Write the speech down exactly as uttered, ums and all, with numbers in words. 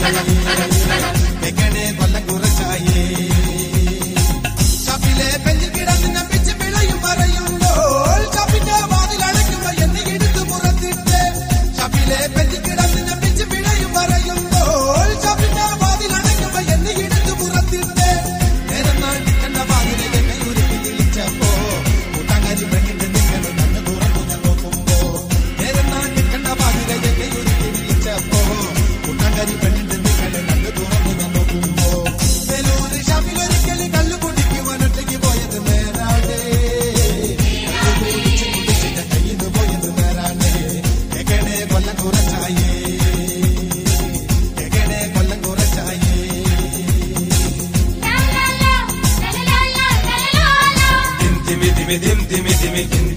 എങ്ങനെ കൊല്ലം കുറച്ചായേ ഷാപ്പിലെ പെഞ്ചിൽ കിടന്ന് പിച്ച് പിഴയും പറയുമ്പോൾ ഷാപ്പിന്റെ വാതിലടയ്ക്കുമ്പോ എന്നെ എടുത്ത് പുറത്തിട്ട് ഷാപ്പിലെ പെഞ്ചിൽ കിടന്ന് പിച്ച് പിഴയും പറയുമ്പോൾ ഷാപ്പിന്റെ വാതിലടയ്ക്കുമ്പോ എന്നെ എടുത്ത് പുറത്തിട്ട് നേരം നാട്ടിക്കണ്ട വാതിലെ എന്നെ ഒരുക്കി വിളിച്ചപ്പോ കൂട്ടാങ്ങാരി പെണ്ണിന്റെ നിങ്ങൾ കണ്ണ് തുറന്നു ഞാൻ നോക്കുമ്പോ നേരം നാട്ടിക്കണ്ട വാതിലെ എന്നെ ഒരുക്കി വിളിച്ചപ്പോ കൂട്ടാങ്ങാരി പെണ്ണിന്റെ നിങ്ങൾ കണ്ണ് തുറന്നു ഞാൻ നോക്കുമ്പോ വെലൂര് ഷാപ്പിലൊരിക്കല് കള്ളു കുടിക്കുവാനൊറ്റയ്ക്ക് പോയത് നേരാണ് കുടിച്ച് കുടിച്ചിട്ട് കയ്യിന്ന് പോയത് നേരാണ് എങ്ങനെ കൊല്ലം കുറച്ചായേ എങ്ങനെ കൊല്ലം കുറച്ചായേ dim dim dim dim dim dim dim